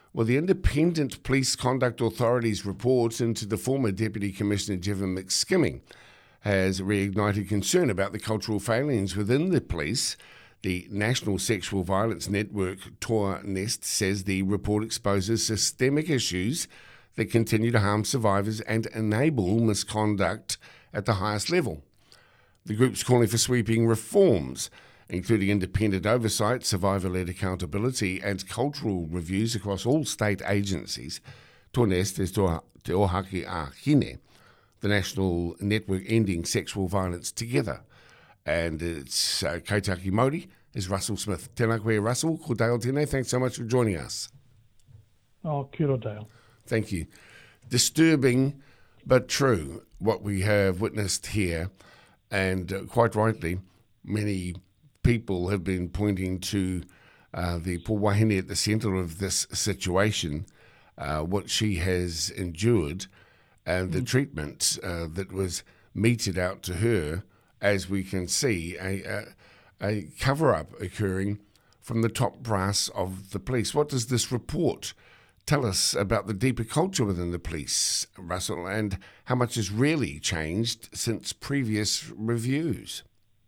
Well, the Independent Police Conduct Authority's report into the former Deputy Commissioner Jevon McSkimming has reignited concern about the cultural failings within the police. The National Sexual Violence Network, Toa Nest, says the report exposes systemic issues that continue to harm survivors and enable misconduct at the highest level. The group's calling for sweeping reforms, including independent oversight, survivor-led accountability and cultural reviews across all state agencies. Toa Nest is Te Ohaki a Hine, the national network ending sexual violence together. And its kaitaki Māori is Russell Smith. Tēnā koe, Russell. Ko Dale tēnei. Thanks so much for joining us. Oh, kia ora, Dale. Thank you. Disturbing but true what we have witnessed here, and quite rightly, many people have been pointing to the poor wahine at the centre of this situation, what she has endured, and the treatment that was meted out to her, as we can see, a cover-up occurring from the top brass of the police. What does this report tell us about the deeper culture within the police, Russell, and how much has really changed since previous reviews?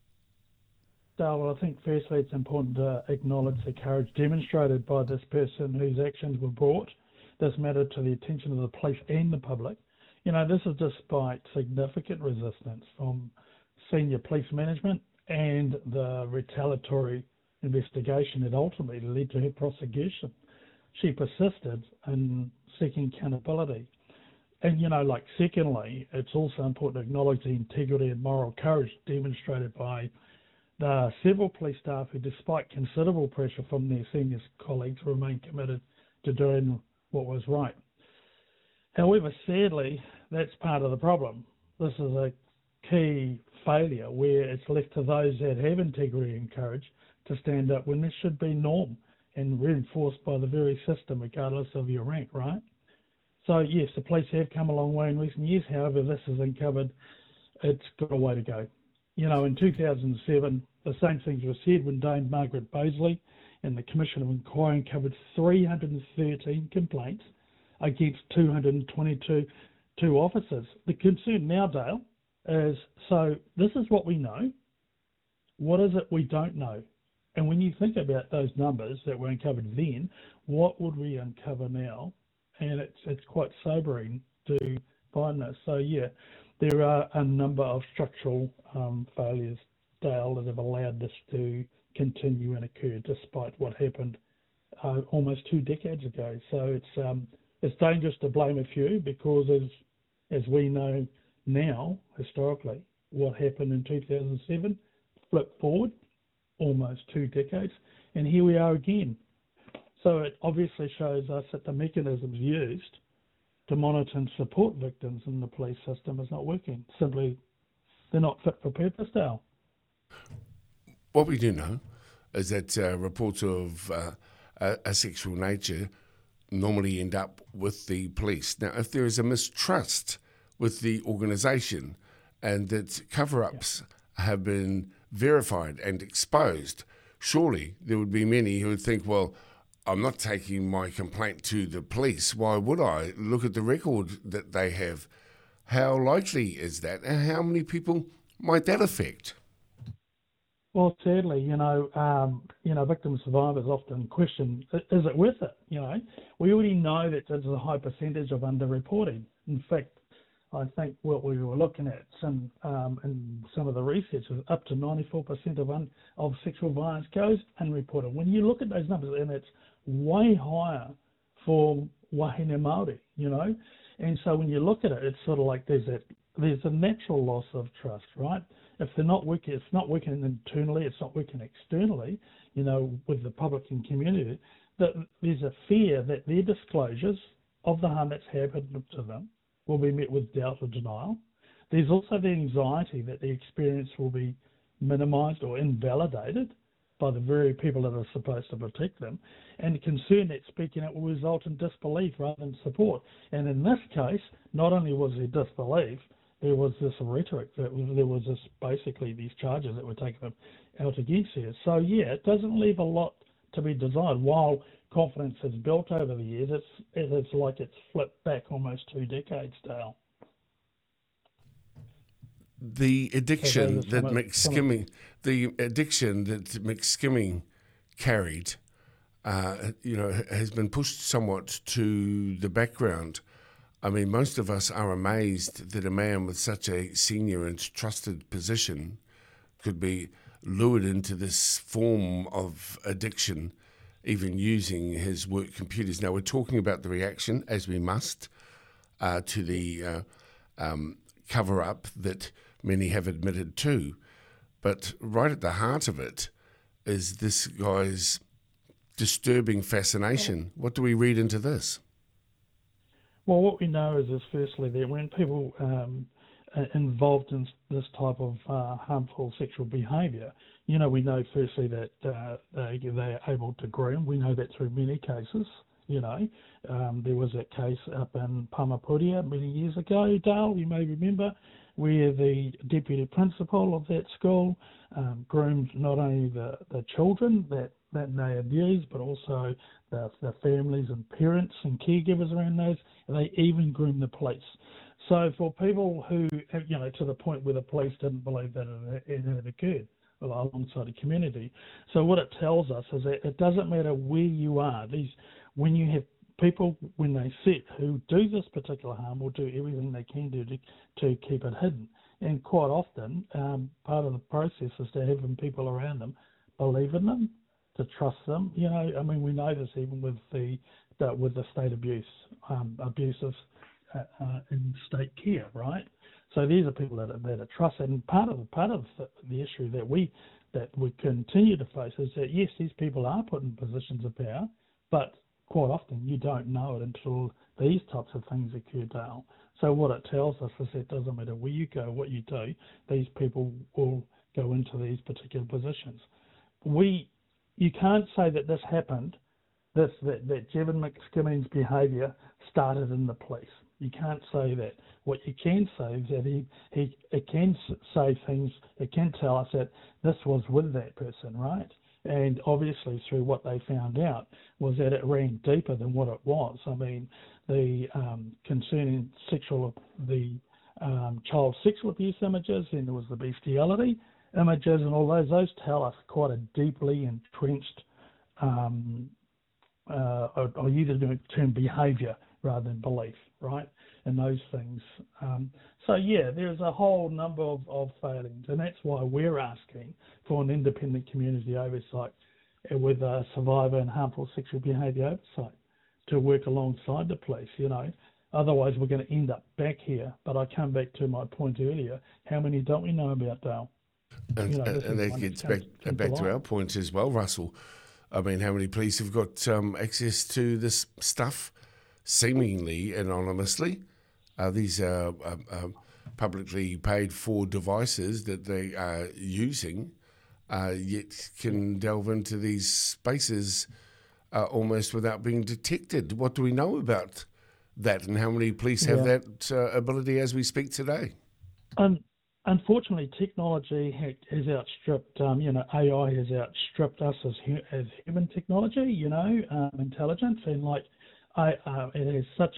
Well, I think firstly it's important to acknowledge the courage demonstrated by this person whose actions were brought this matter to the attention of the police and the public. You know, this is despite significant resistance from senior police management and the retaliatory investigation that ultimately led to her prosecution. She persisted in seeking accountability. And, secondly, it's also important to acknowledge the integrity and moral courage demonstrated by the several police staff who, despite considerable pressure from their senior colleagues, remain committed to doing what was right. However, sadly, that's part of the problem. This is a key failure where it's left to those that have integrity and courage to stand up when this should be norm and reinforced by the very system, regardless of your rank, right? So, yes, the police have come a long way in recent years. However, this has uncovered it's got a way to go. In 2007, the same things were said when Dame Margaret Bosley and the Commission of Inquiry uncovered 313 complaints against 222 officers. The concern now, Dale, is so this is what we know. What is it we don't know? And when you think about those numbers that were uncovered then, what would we uncover now? And it's quite sobering to find this. So, yeah, there are a number of structural failures, Dale, that have allowed this to continue and occur despite what happened almost 2 decades ago. So it's dangerous to blame a few because as we know now, historically, what happened in 2007, flip forward almost 2 decades, and here we are again. So it obviously shows us that the mechanisms used to monitor and support victims in the police system is not working. Simply, they're not fit for purpose, Dale. What we do know is that reports of a sexual nature normally end up with the police. Now, if there is a mistrust with the organisation and that cover-ups have been verified and exposed, surely there would be many who would think, well, I'm not taking my complaint to the police. Why would I? Look at the record that they have. How likely is that? And how many people might that affect? Well, sadly, victim survivors often question, is it worth it? We already know that there's a high percentage of underreporting. In fact, I think what we were looking at in some of the research is up to 94% of sexual violence goes unreported. When you look at those numbers, and it's way higher for wahine Māori, and so when you look at it, it's sort of like there's a natural loss of trust, right? If they're not working, it's not working internally, it's not working externally, with the public and community, that there's a fear that their disclosures of the harm that's happened to them will be met with doubt or denial. There's also the anxiety that the experience will be minimised or invalidated by the very people that are supposed to protect them, and the concern that speaking out will result in disbelief rather than support. And in this case, not only was there disbelief, there was this rhetoric, there was this basically these charges that were taken out against her. So, yeah, it doesn't leave a lot to be desired. While confidence has built over the years, it's like it's flipped back almost 2 decades, Dale. The addiction that some McSkimming carried, has been pushed somewhat to the background. I mean, most of us are amazed that a man with such a senior and trusted position could be lured into this form of addiction, even using his work computers. Now, we're talking about the reaction, as we must, to the cover-up that many have admitted to. But right at the heart of it is this guy's disturbing fascination. What do we read into this? Well, what we know is firstly that when people involved in this type of harmful sexual behaviour, we know firstly that they are able to groom. We know that through many cases. There was that case up in Pamapuria many years ago, Dale, you may remember, where the deputy principal of that school groomed not only the children that they abused, but also the families and parents and caregivers around those, and they even groomed the police. So for people who, to the point where the police didn't believe that it had occurred alongside the community. So what it tells us is that it doesn't matter where you are. When you have people, when they sit, who do this particular harm, will do everything they can do to keep it hidden. And quite often, part of the process is to having people around them believe in them, to trust them. We know this even with the state abuse, abusive in state care, right? So these are people that are trusted. And part of the issue that we continue to face is that yes, these people are put in positions of power, but quite often you don't know it until these types of things occur, Dale. So what it tells us is that it doesn't matter where you go, what you do, these people will go into these particular positions. You can't say that this happened, that Jevon McSkimming's behaviour started in the police. You can't say that. What you can say is that it can say things, it can tell us that this was with that person, right? And obviously through what they found out was that it ran deeper than what it was. I mean, the concerning child sexual abuse images, and there was the bestiality images and all those tell us quite a deeply entrenched, or either the term behaviour rather than belief, right? And those things. There's a whole number of failings, and that's why we're asking for an independent community oversight with a survivor and harmful sexual behaviour oversight to work alongside the police, Otherwise, we're going to end up back here. But I come back to my point earlier. How many don't we know about, Dale? And that gets back to our point as well, Russell. I mean, how many police have got access to this stuff seemingly anonymously? These are publicly paid for devices that they are using, yet can delve into these spaces almost without being detected. What do we know about that, and how many police have that ability as we speak today? Unfortunately, technology has outstripped, AI has outstripped us as human technology, intelligence, and it is such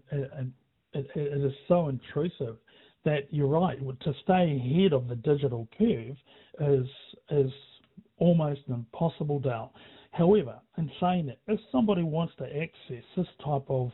it is so intrusive that you're right. To stay ahead of the digital curve is almost impossible, Dale. However, in saying that, if somebody wants to access this type of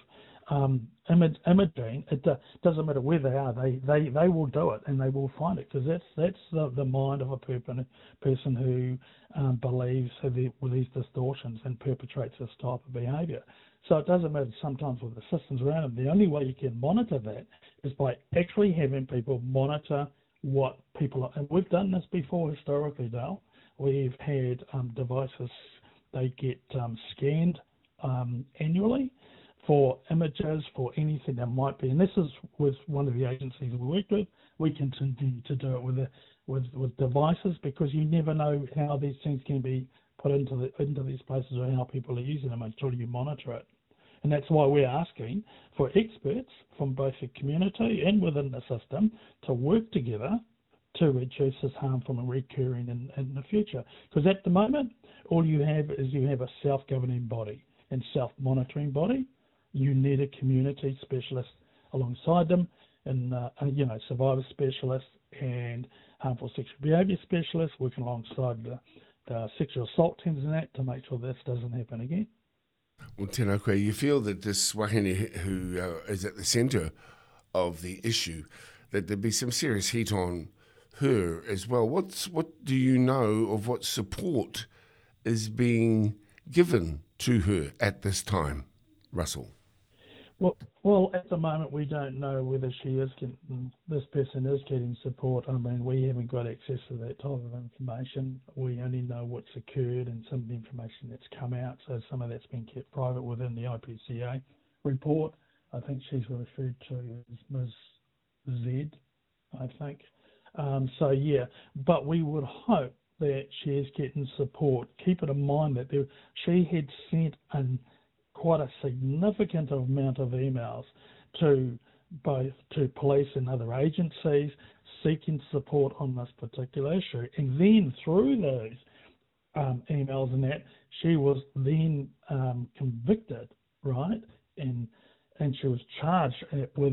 imaging, it doesn't matter where they are, they will do it and they will find it, because that's the mind of a person who believes with these distortions and perpetrates this type of behaviour. So it doesn't matter sometimes with the systems around them. The only way you can monitor that is by actually having people monitor what people are. And we've done this before historically, Dale. We've had devices, they get scanned annually for images, for anything that might be. And this is with one of the agencies we worked with. We continue to do it with devices, because you never know how these things can be put into these places or how people are using them until you monitor it. And that's why we're asking for experts from both the community and within the system to work together to reduce this harm from recurring in the future. Because at the moment, all you have is a self-governing body. and self-monitoring body. You need a community specialist alongside them, and survivor specialists and harmful sexual behaviour specialists working alongside the sexual assault teams and that to make sure this doesn't happen again. Well, tēnā koe, you feel that this wahine who is at the centre of the issue, that there'd be some serious heat on her as well. What do you know of what support is being given to her at this time, Russell? Well, at the moment we don't know whether this person is getting support. I mean, we haven't got access to that type of information. We only know what's occurred and some of the information that's come out. So some of that's been kept private within the IPCA report. I think she's referred to as Ms. Z, I think. But we would hope that she is getting support. Keep it in mind that she had sent quite a significant amount of emails to police and other agencies seeking support on this particular issue. And then through those emails and that, she was then convicted, right? And she was charged with,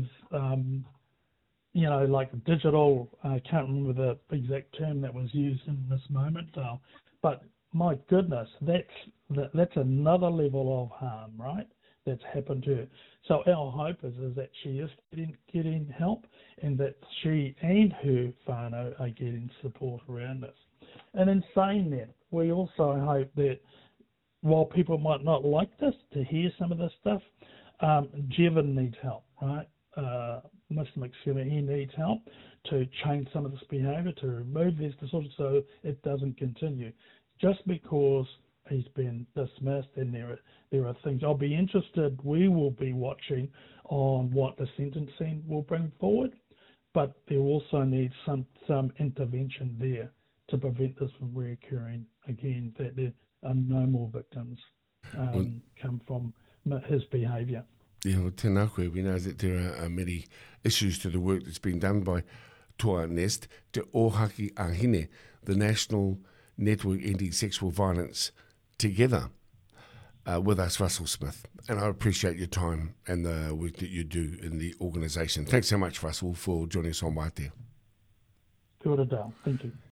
digital, I can't remember the exact term that was used in this moment, but my goodness, that's another level of harm, right, that's happened to her. So our hope is that she is getting help and that she and her whānau are getting support around this. And in saying that, we also hope that while people might not like this, to hear some of this stuff, Jevon needs help, right? Mr. McSkimming, he needs help to change some of this behaviour, to remove this disorder so it doesn't continue. Just because he's been dismissed, and there are things. I'll be interested. We will be watching on what the sentencing will bring forward, but there also needs some intervention there to prevent this from reoccurring again. That there are no more victims come from his behaviour. Yeah, well, tēnā koe, we know that there are many issues to the work that's been done by Toa Nest, Te Ohaki Ahine, the National Network Ending Sexual Violence, together with us, Russell Smith. And I appreciate your time and the work that you do in the organisation. Thanks so much, Russell, for joining us on Waitea. Kia ora, Dale. Thank you.